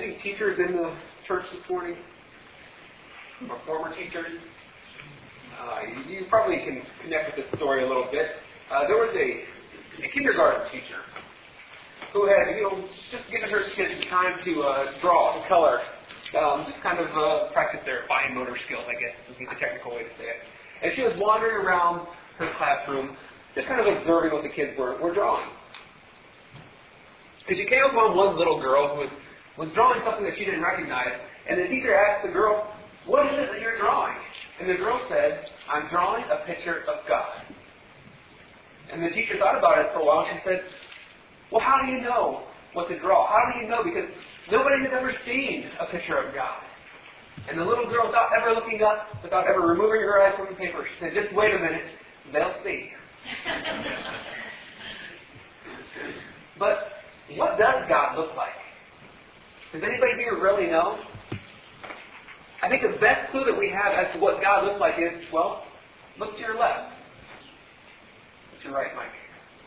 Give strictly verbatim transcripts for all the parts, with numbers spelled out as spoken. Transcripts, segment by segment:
any teachers in the church this morning? Or former teachers? Uh, you, you probably can connect with this story a little bit. Uh, there was a, a kindergarten teacher who had, you know, just given her kids time to uh, draw, to color, um, just kind of uh, practice their fine motor skills, I guess would be the technical way to say it. And she was wandering around her classroom, just kind of observing what the kids were, were drawing. Because she came upon one little girl who was, was drawing something that she didn't recognize, and the teacher asked the girl, "What is it that you're drawing?" And the girl said, "I'm drawing a picture of God." And the teacher thought about it for a while. She said, "Well, how do you know what to draw? How do you know? Because nobody has ever seen a picture of God." And the little girl, without ever looking up, without ever removing her eyes from the paper, she said, "Just wait a minute, they'll see." But what does God look like? Does anybody here really know? I think the best clue that we have as to what God looks like is, well, look to your left. Look to your right, Mike.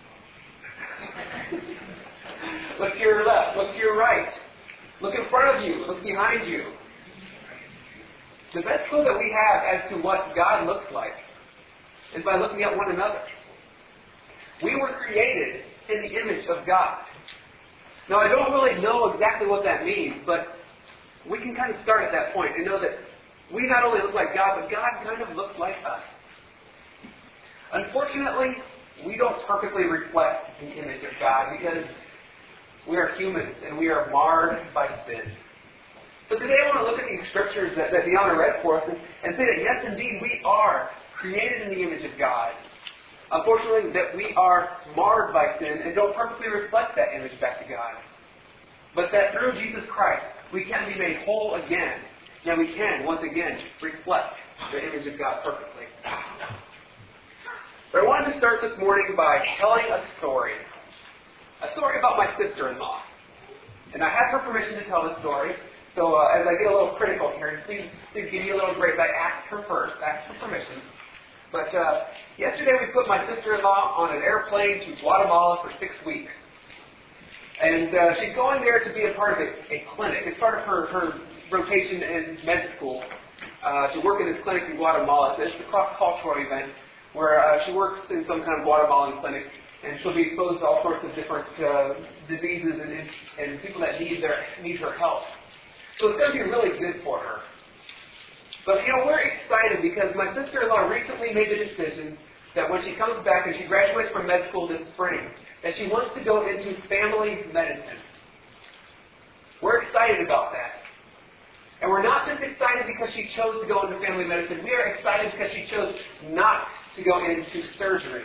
Look to your left. Look to your right. Look in front of you. Look behind you. The best clue that we have as to what God looks like is by looking at one another. We were created in the image of God. Now, I don't really know exactly what that means, but we can kind of start at that point and know that we not only look like God, but God kind of looks like us. Unfortunately, we don't perfectly reflect the image of God because we are humans and we are marred by sin. So today I want to look at these scriptures that, that Deanna read for us and, and say that yes, indeed, we are created in the image of God. Unfortunately, that we are marred by sin and don't perfectly reflect that image back to God. But that through Jesus Christ, we can be made whole again. And we can, once again, reflect the image of God perfectly. But I wanted to start this morning by telling a story. A story about my sister-in-law. And I have her permission to tell this story. So uh, as I get a little critical here, please, please give me a little grace. I asked her first, asked her permission. But uh, yesterday we put my sister-in-law on an airplane to Guatemala for six weeks. And uh, she's going there to be a part of a, a clinic. It's part of her, her rotation in med school uh, to work in this clinic in Guatemala. It's a cross-cultural event where uh, she works in some kind of Guatemalan clinic, and she'll be exposed to all sorts of different uh, diseases and, and people that need their need her help. So it's going to be really good for her. But, you know, we're excited because my sister-in-law recently made the decision that when she comes back and she graduates from med school this spring, that she wants to go into family medicine. We're excited about that. And we're not just excited because she chose to go into family medicine. We are excited because she chose not to go into surgery.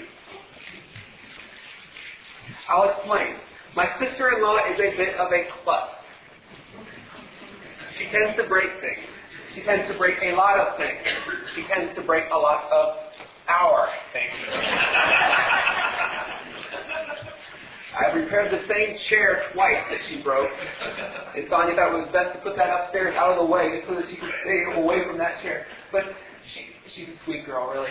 I'll explain. My sister-in-law is a bit of a klutz. She tends to break things. She tends to break a lot of things. She tends to break a lot of our things. I repaired the same chair twice that she broke. And Sonia thought it was best to put that upstairs out of the way just so that she could stay away from that chair. But she, she's a sweet girl, really.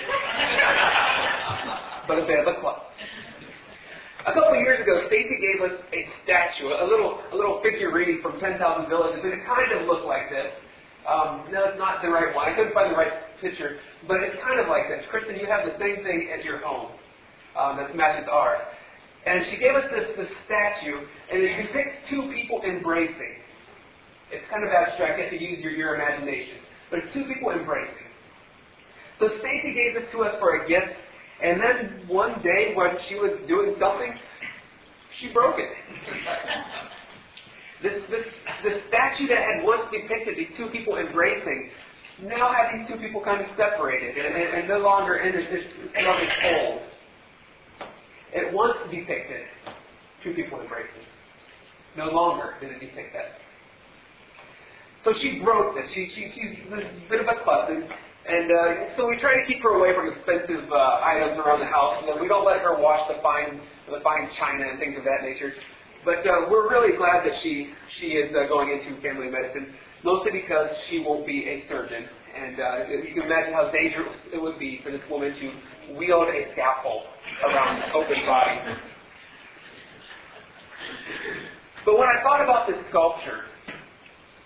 But a bit of a klutz. A couple of years ago, Stacy gave us a statue, a little a little figurine from ten thousand Villages, and it kind of looked like this. Um, no, it's not the right one. I couldn't find the right picture, but it's kind of like this. Kristen, you have the same thing at your home um, that matches ours. And she gave us this, this statue, and it depicts two people embracing. It's kind of abstract. You have to use your, your imagination. But it's two people embracing. So Stacy gave this to us for a gift, and then one day when she was doing something, she broke it. This, this, this statue that had once depicted these two people embracing now had these two people kind of separated and, and, and no longer in this, this loving fold. It once depicted two people embracing. No longer did it depict that. So she broke this. She, she, she's a bit of a klutz. And, and uh, so we try to keep her away from expensive uh, items around the house. And we don't let her wash the fine, the fine china and things of that nature. But uh, we're really glad that she she is uh, going into family medicine, mostly because she won't be a surgeon. And uh, you can imagine how dangerous it would be for this woman to wield a scalpel around an open body. But when I thought about this sculpture,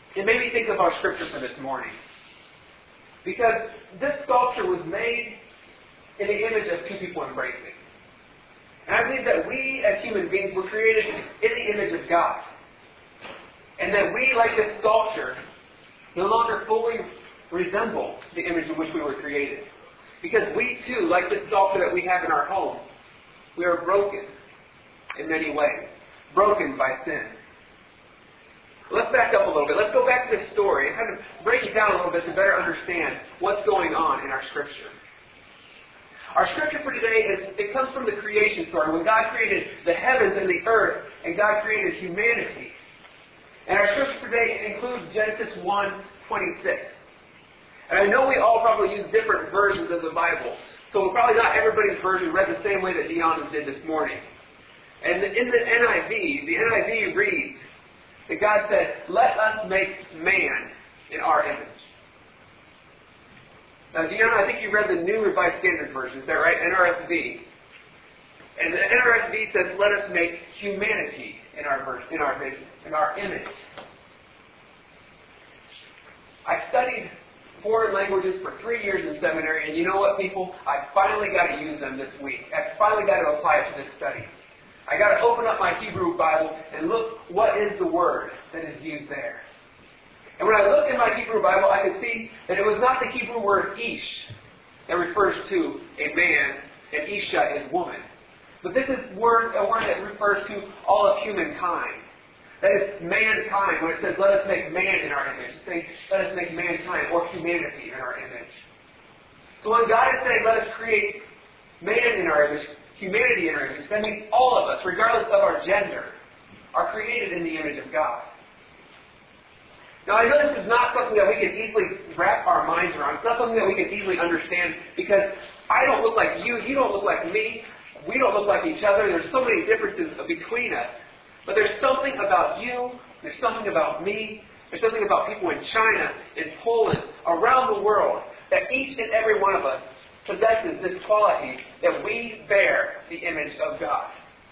it made me think of our scripture for this morning. Because this sculpture was made in the image of two people embracing. And I believe that we as human beings were created in the image of God. And that we, like this sculpture, no longer fully resemble the image in which we were created. Because we too, like this sculpture that we have in our home, we are broken in many ways. Broken by sin. Let's back up a little bit. Let's go back to this story and kind of break it down a little bit to better understand what's going on in our scripture. Our scripture for today is, it comes from the creation story, when God created the heavens and the earth, and God created humanity. And our scripture for today includes Genesis one twenty-six. And I know we all probably use different versions of the Bible, so probably not everybody's version read the same way that Deanna's did this morning. And in the N I V, the N I V reads that God said, "Let us make man in our image." Now, Deanna, I think you read the New Revised Standard Version, is that right? N R S V. And the N R S V says, "Let us make humanity in our version, in our vision, in our image." I studied foreign languages for three years in seminary, and you know what, people? I finally got to use them this week. I finally got to apply it to this study. I got to open up my Hebrew Bible and look what is the word that is used there. And when I looked in my Hebrew Bible, I could see that it was not the Hebrew word ish that refers to a man, and isha is woman. But this is word, a word that refers to all of humankind. That is mankind. When it says, "Let us make man in our image," it's saying, "Let us make mankind," or humanity, in our image. So when God is saying, "Let us create man in our image," humanity in our image, that means all of us, regardless of our gender, are created in the image of God. Now, I know this is not something that we can easily wrap our minds around. It's not something that we can easily understand, because I don't look like you, you don't look like me, we don't look like each other. There's so many differences between us. But there's something about you, there's something about me, there's something about people in China, in Poland, around the world, that each and every one of us possesses this quality that we bear the image of God.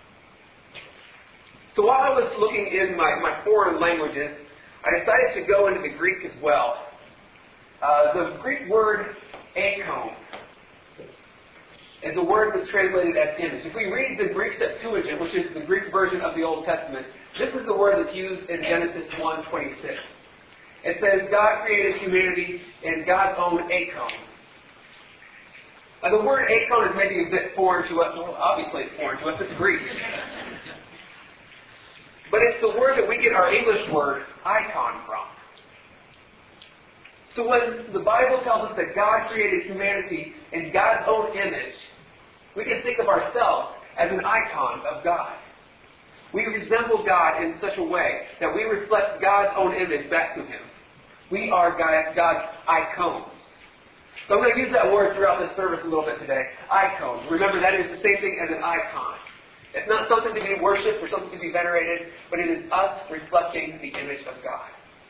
So while I was looking in my, my foreign languages, I decided to go into the Greek as well. Uh, the Greek word eikon is a word that's translated as image. If we read the Greek Septuagint, which is the Greek version of the Old Testament, this is the word that's used in Genesis one twenty-six. It says, "God created humanity in God's own eikon." Now, the word eikon is maybe a bit foreign to us. Well, obviously it's foreign to us. It's Greek. But it's the word that we get our English word icon from. So when the Bible tells us that God created humanity in God's own image, we can think of ourselves as an icon of God. We resemble God in such a way that we reflect God's own image back to Him. We are God's icons. So I'm going to use that word throughout this service a little bit today. Icons. Remember, that is the same thing as an icon. It's not something to be worshipped or something to be venerated, but it is us reflecting the image of God.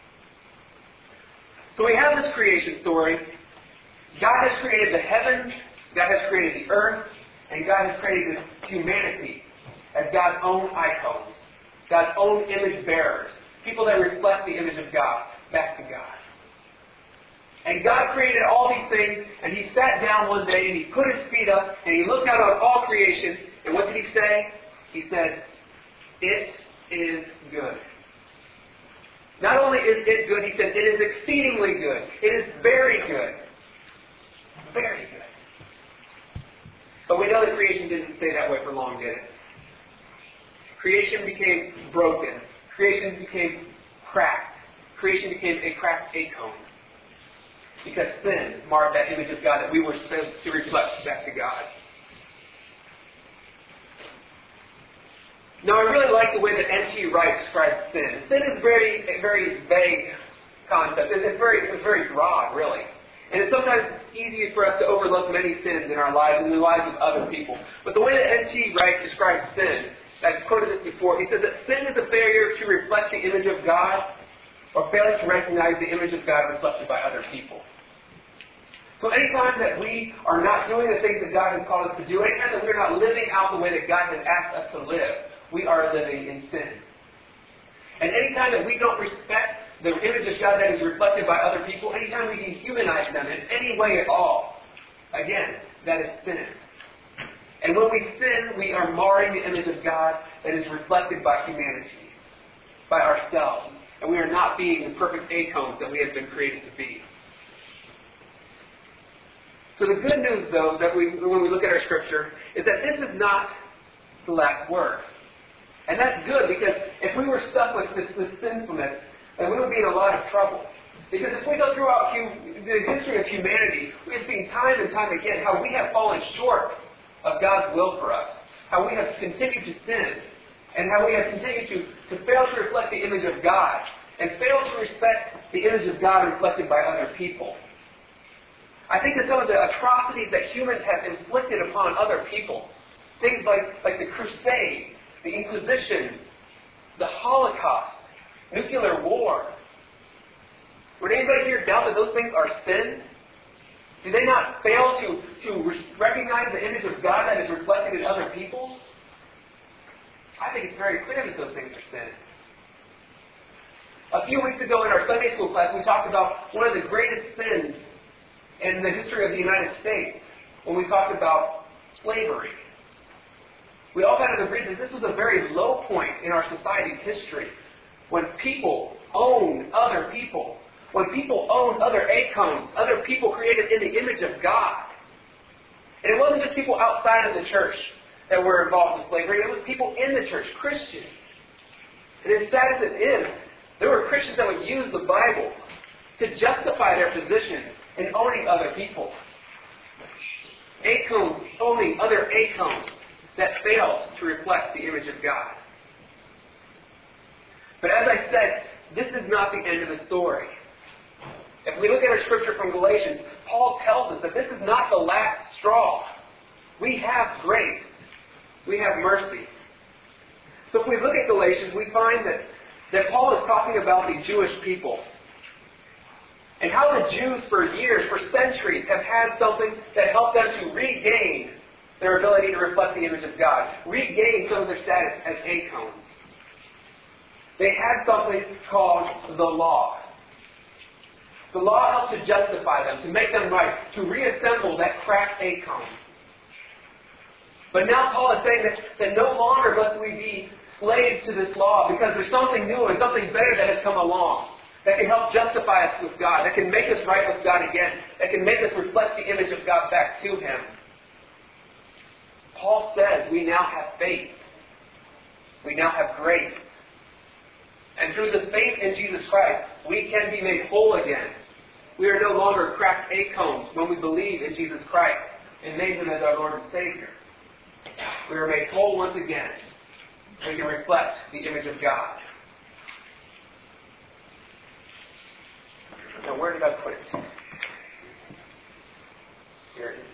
So we have this creation story. God has created the heavens, God has created the earth, and God has created humanity as God's own icons, God's own image bearers, people that reflect the image of God back to God. And God created all these things, and He sat down one day, and He put His feet up, and He looked out on all creation, and what did He say? He said, "It is good." Not only is it good, He said, it is exceedingly good. It is very good. Very good. But we know that creation didn't stay that way for long, did it? Creation became broken. Creation became cracked. Creation became a cracked icon. Because sin marred that image of God that we were supposed to reflect back to God. Now, I really like the way that N T Wright describes sin. Sin is very, a very vague concept. It's very, it's very broad, really. And it's sometimes easy for us to overlook many sins in our lives and in the lives of other people. But the way that N T Wright describes sin, I've quoted this before, he says that sin is a failure to reflect the image of God, or failing to recognize the image of God reflected by other people. So anytime that we are not doing the things that God has called us to do, anytime that we're not living out the way that God has asked us to live, we are living in sin. And anytime that we don't respect the image of God that is reflected by other people, anytime we dehumanize them in any way at all, again, that is sin. And when we sin, we are marring the image of God that is reflected by humanity, by ourselves. And we are not being the perfect acones that we have been created to be. So the good news, though, that we, when we look at our Scripture, is that this is not the last word. And that's good, because if we were stuck with this, this sinfulness, then we would be in a lot of trouble. Because if we go throughout hu- the history of humanity, we have seen time and time again how we have fallen short of God's will for us. How we have continued to sin. And how we have continued to, to fail to reflect the image of God. And fail to respect the image of God reflected by other people. I think of some of the atrocities that humans have inflicted upon other people. Things like, like the Crusades, the Inquisition, the Holocaust, nuclear war. Would anybody here doubt that those things are sin? Do they not fail to, to recognize the image of God that is reflected in other people? I think it's very clear that those things are sin. A few weeks ago in our Sunday school class, we talked about one of the greatest sins in the history of the United States when we talked about slavery. We all kind of agreed that this was a very low point in our society's history, when people owned other people, when people owned other acones, other people created in the image of God. And it wasn't just people outside of the church that were involved in slavery, it was people in the church, Christians. And as sad as it is, there were Christians that would use the Bible to justify their position in owning other people. Acones owning other acones that failed to reflect the image of God. But as I said, this is not the end of the story. If we look at our scripture from Galatians, Paul tells us that this is not the last straw. We have grace. We have mercy. So if we look at Galatians, we find that, that Paul is talking about the Jewish people. And how the Jews for years, for centuries, have had something that helped them to regain their ability to reflect the image of God. Regain some of their status as acones. They had something called the law. The law helped to justify them, to make them right, to reassemble that cracked acone. But now Paul is saying that, that no longer must we be slaves to this law, because there's something new and something better that has come along, that can help justify us with God, that can make us right with God again, that can make us reflect the image of God back to Him. Paul says we now have faith. We now have grace. And through the faith in Jesus Christ, we can be made whole again. We are no longer cracked acones when we believe in Jesus Christ and name Him as our Lord and Savior. We are made whole once again. We can reflect the image of God. Now, where did I put it? Here it is.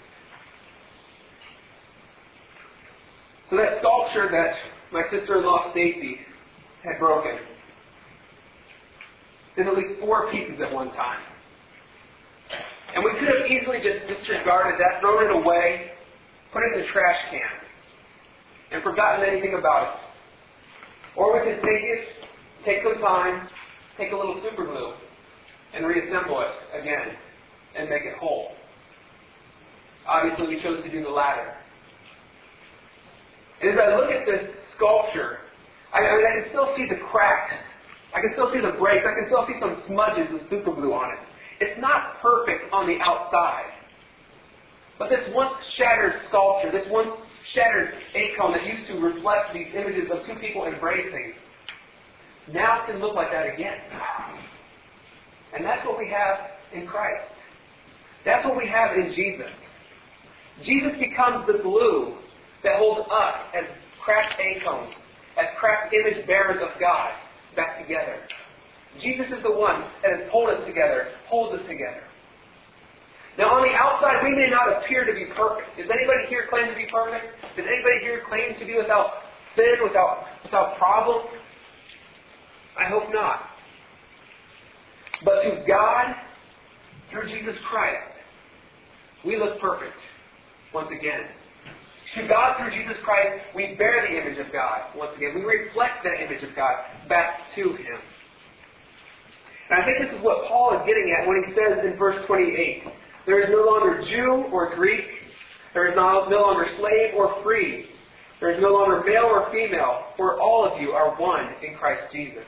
So that sculpture that my sister-in-law Stacy had broken, there's at least four pieces at one time. And we could have easily just disregarded that, thrown it away, put it in the trash can, and forgotten anything about it. Or we could take it, take some time, take a little super glue, and reassemble it again, and make it whole. Obviously, we chose to do the latter. And as I look at this sculpture, I, I mean, I can still see the cracks. I can still see the breaks. I can still see some smudges with super glue on it. It's not perfect on the outside. But this once shattered sculpture, this once shattered acone that used to reflect these images of two people embracing, now can look like that again. And that's what we have in Christ. That's what we have in Jesus. Jesus becomes the glue that holds us as cracked acones, as cracked image bearers of God, back together. Jesus is the one that has pulled us together, holds us together. Now on the outside, we may not appear to be perfect. Does anybody here claim to be perfect? Does anybody here claim to be without sin, without, without problem? I hope not. But to God, through Jesus Christ, we look perfect once again. To God, through Jesus Christ, we bear the image of God once again. We reflect that image of God back to Him. And I think this is what Paul is getting at when he says in verse twenty-eight, there is no longer Jew or Greek, there is no, no longer slave or free, there is no longer male or female, for all of you are one in Christ Jesus.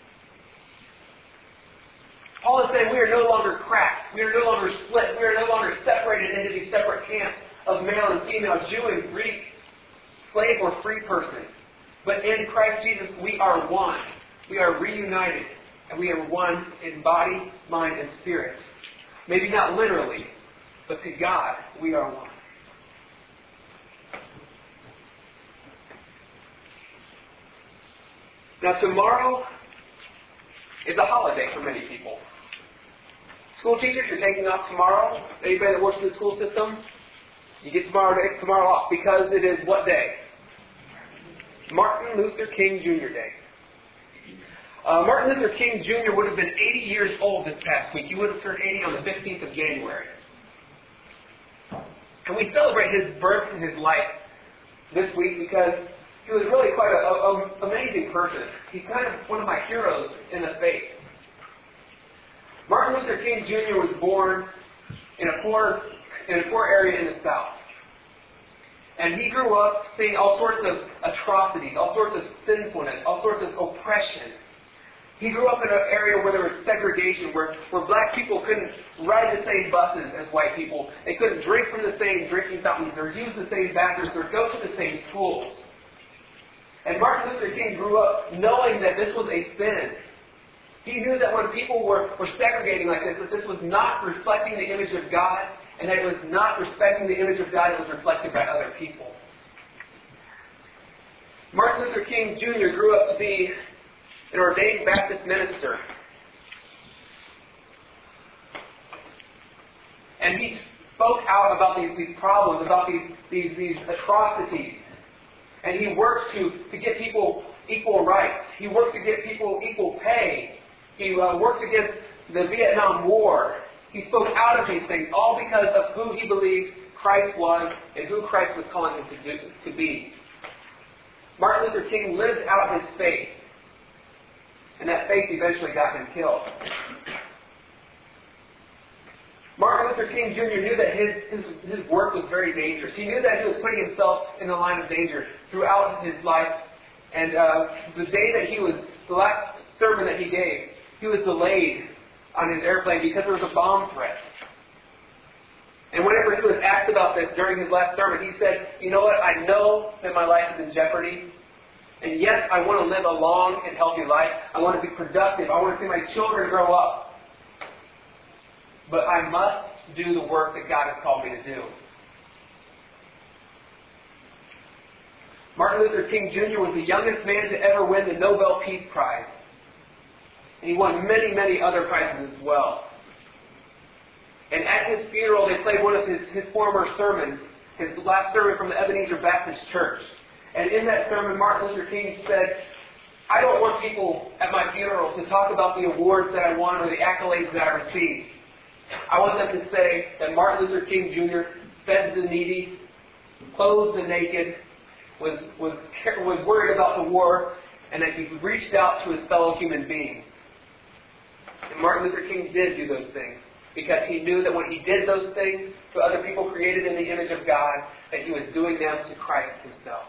Paul is saying we are no longer cracked, we are no longer split, we are no longer separated into these separate camps of male and female, Jew and Greek, slave or free person. But in Christ Jesus we are one. We are reunited. And we are one in body, mind, and spirit. Maybe not literally, but to God, we are one. Now tomorrow is a holiday for many people. School teachers, you're taking off tomorrow. Anybody that works in the school system, you get tomorrow, day, tomorrow off because it is what day? Martin Luther King Junior Day. Uh, Martin Luther King Junior would have been eighty years old this past week. He would have turned eighty on the fifteenth of January. And we celebrate his birth and his life this week because he was really quite an amazing person. He's kind of one of my heroes in the faith. Martin Luther King Junior was born in a poor, in a poor area in the South. And he grew up seeing all sorts of atrocities, all sorts of sinfulness, all sorts of oppression. He grew up in an area where there was segregation, where, where black people couldn't ride the same buses as white people. They couldn't drink from the same drinking fountains or use the same bathrooms or go to the same schools. And Martin Luther King grew up knowing that this was a sin. He knew that when people were, were segregating like this, that this was not reflecting the image of God, and that it was not respecting the image of God, it was reflected by other people. Martin Luther King Junior grew up to be an ordained Baptist minister. And he spoke out about these, these problems, about these, these, these atrocities. And he worked to, to get people equal rights. He worked to get people equal pay. He uh, worked against the Vietnam War. He spoke out of these things, all because of who he believed Christ was and who Christ was calling him to, do, to be. Martin Luther King lived out his faith. And that faith eventually got him killed. Martin Luther King Junior knew that his, his, his work was very dangerous. He knew that he was putting himself in the line of danger throughout his life. And uh, the day that he was, the last sermon that he gave, he was delayed on his airplane because there was a bomb threat. And whenever he was asked about this during his last sermon, he said, you know what, I know that my life is in jeopardy. And yes, I want to live a long and healthy life. I want to be productive. I want to see my children grow up. But I must do the work that God has called me to do. Martin Luther King Junior was the youngest man to ever win the Nobel Peace Prize. And he won many, many other prizes as well. And at his funeral, they played one of his, his former sermons, his last sermon from the Ebenezer Baptist Church. And in that sermon, Martin Luther King said, I don't want people at my funeral to talk about the awards that I won or the accolades that I received. I want them to say that Martin Luther King Junior fed the needy, clothed the naked, was, was, was worried about the war, and that he reached out to his fellow human beings. And Martin Luther King did do those things, because he knew that when he did those things to other people created in the image of God, that he was doing them to Christ himself.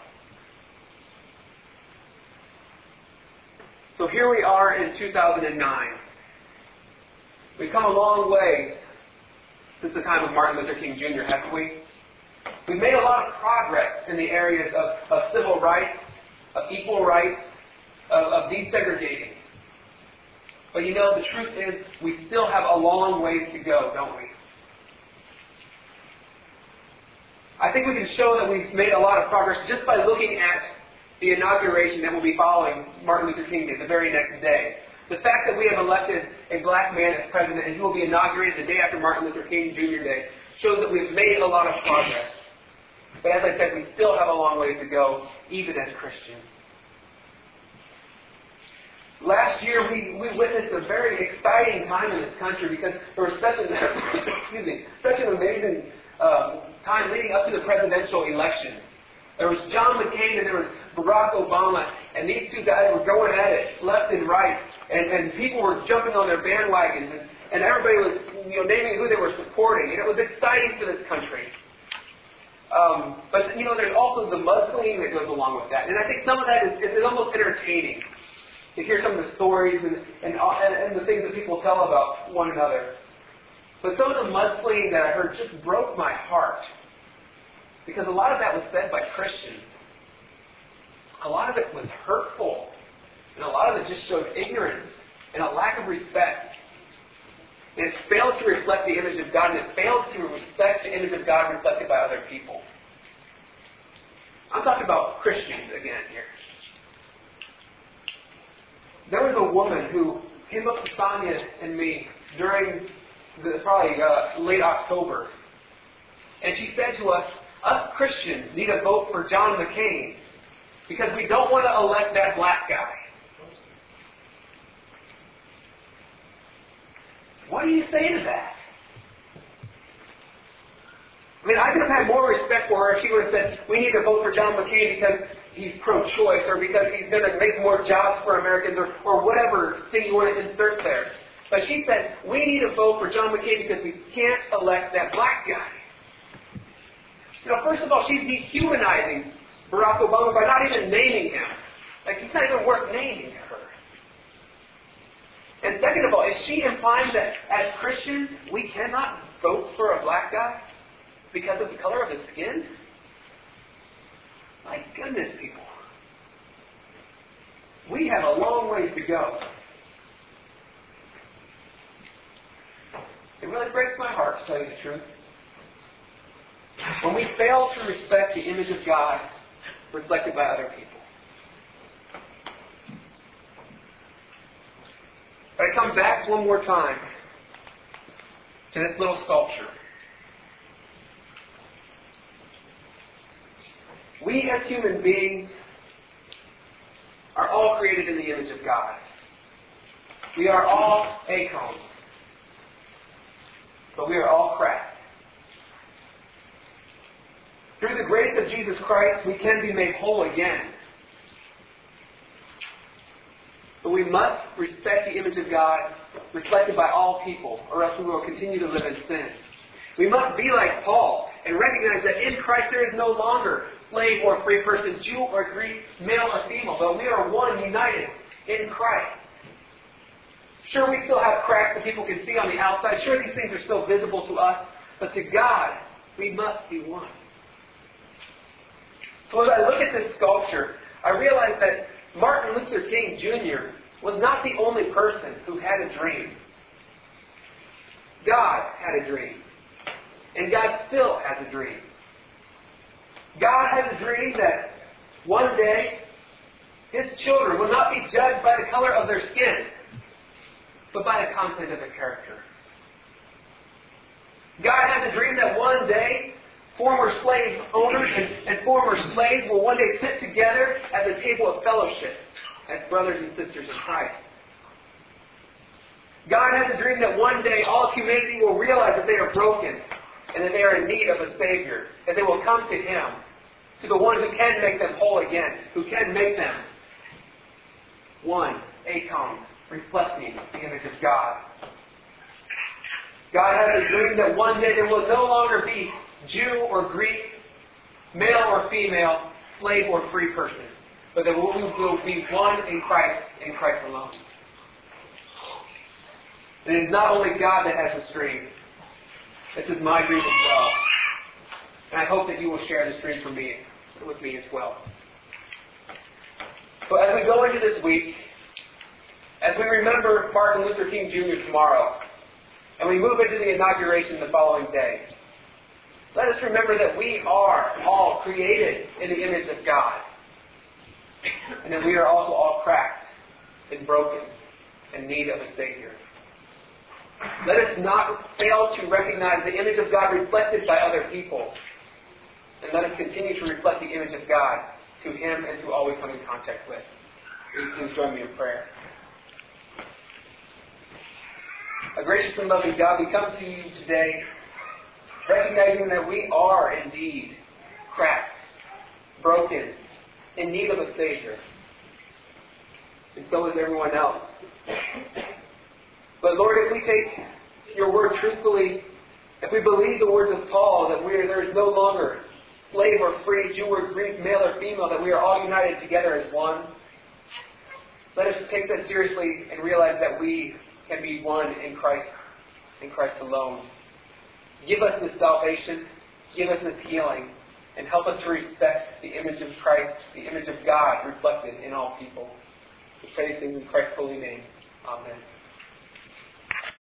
So here we are in two thousand nine. We've come a long way since the time of Martin Luther King Junior, haven't we? We've made a lot of progress in the areas of, of civil rights, of equal rights, of, of desegregating. But you know, the truth is, we still have a long ways to go, don't we? I think we can show that we've made a lot of progress just by looking at the inauguration that will be following Martin Luther King Day, the very next day. The fact that we have elected a black man as president and he will be inaugurated the day after Martin Luther King Junior Day shows that we've made a lot of progress. But as I said, we still have a long way to go, even as Christians. Last year, we, we witnessed a very exciting time in this country because there was such an, excuse me, such an amazing uh, time leading up to the presidential election. There was John McCain and there was Barack Obama, and these two guys were going at it left and right, and, and people were jumping on their bandwagons, and, and everybody was, you know, naming who they were supporting, and it was exciting for this country. Um, but, you know, there's also the mudslinging that goes along with that. And I think some of that is, is almost entertaining to hear some of the stories and, and, and, and the things that people tell about one another. But some of the mudslinging that I heard just broke my heart. Because a lot of that was said by Christians. A lot of it was hurtful. And a lot of it just showed ignorance and a lack of respect. And it failed to reflect the image of God, and it failed to respect the image of God reflected by other people. I'm talking about Christians again here. There was a woman who came up to Sonia and me during the, probably uh, late October. And she said to us, us Christians need a vote for John McCain because we don't want to elect that black guy. What do you say to that? I mean, I could have had more respect for her if she would have said, we need to vote for John McCain because he's pro-choice or because he's going to make more jobs for Americans or, or whatever thing you want to insert there. But she said, we need to vote for John McCain because we can't elect that black guy. You know, first of all, she's dehumanizing Barack Obama by not even naming him. Like, he's not even worth naming her. And second of all, is she implying that as Christians, we cannot vote for a black guy because of the color of his skin? My goodness, people. We have a long ways to go. It really breaks my heart, to tell you the truth. When we fail to respect the image of God reflected by other people. But I come back one more time to this little sculpture. We as human beings are all created in the image of God. We are all acorns. But we are all cracked. Through the grace of Jesus Christ, we can be made whole again. But we must respect the image of God reflected by all people, or else we will continue to live in sin. We must be like Paul and recognize that in Christ there is no longer slave or free person, Jew or Greek, male or female, but we are one, united in Christ. Sure, we still have cracks that people can see on the outside. Sure, these things are still visible to us, but to God, we must be one. So as I look at this sculpture, I realize that Martin Luther King Junior was not the only person who had a dream. God had a dream. And God still has a dream. God has a dream that one day His children will not be judged by the color of their skin, but by the content of their character. God has a dream that one day former slave owners and, and former slaves will one day sit together at the table of fellowship as brothers and sisters in Christ. God has a dream that one day all humanity will realize that they are broken and that they are in need of a Savior, that they will come to Him, to the one who can make them whole again, who can make them one, acorn, reflecting the image of God. God has a dream that one day there will no longer be Jew or Greek, male or female, slave or free person, but that we will be one in Christ, in Christ alone. And it is not only God that has this dream. This is my dream as well. And I hope that you will share this dream for me, with me as well. So as we go into this week, as we remember Martin Luther King Junior tomorrow, and we move into the inauguration the following day, let us remember that we are all created in the image of God. And that we are also all cracked and broken in need of a Savior. Let us not fail to recognize the image of God reflected by other people. And let us continue to reflect the image of God to Him and to all we come in contact with. Will you please join me in prayer? A gracious and loving God, we come to you today recognizing that we are indeed cracked, broken, in need of a Savior. And so is everyone else. But Lord, if we take your word truthfully, if we believe the words of Paul, that we are, there is no longer slave or free, Jew or Greek, male or female, that we are all united together as one, let us take that seriously and realize that we can be one in Christ, in Christ alone. Give us this salvation, give us this healing, and help us to respect the image of Christ, the image of God reflected in all people. We pray this in Christ's holy name. Amen.